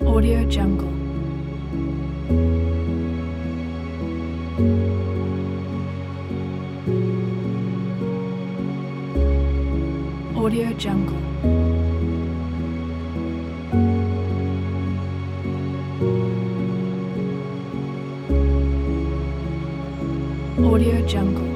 Audio Jungle. Audio Jungle. Audio Jungle.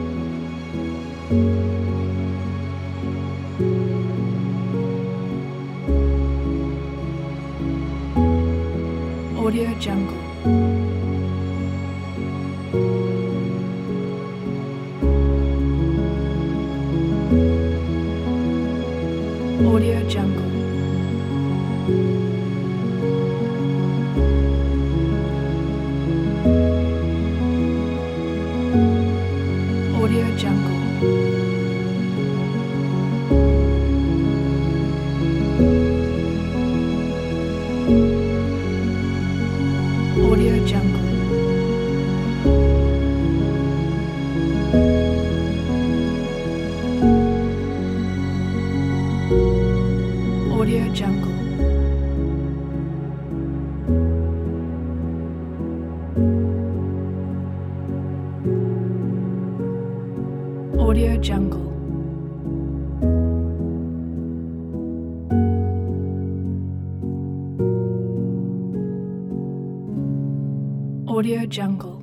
Audio Jungle. Audio Jungle. Audio Jungle. Audio Jungle. Audio Jungle. Audio Jungle. Audio Jungle.